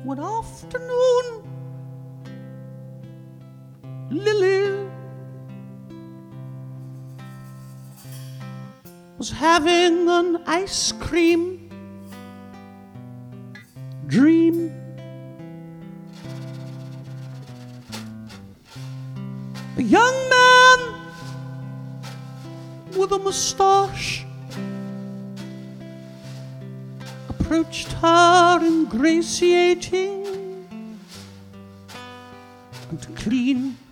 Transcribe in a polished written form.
One afternoon, Lily was having an ice cream dream. A young man with a mustache approached her, ingratiating and clean.